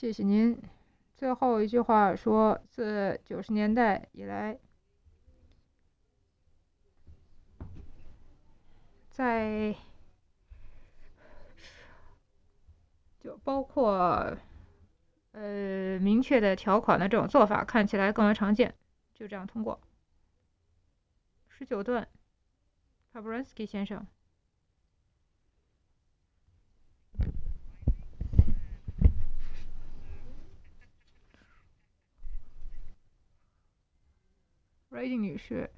谢谢您。最后一句话说，自90年代以来，在就包括明确的条款的这种做法看起来更为常见。就这样通过。19段 p a b r a n s k y 先生。Reading 女士。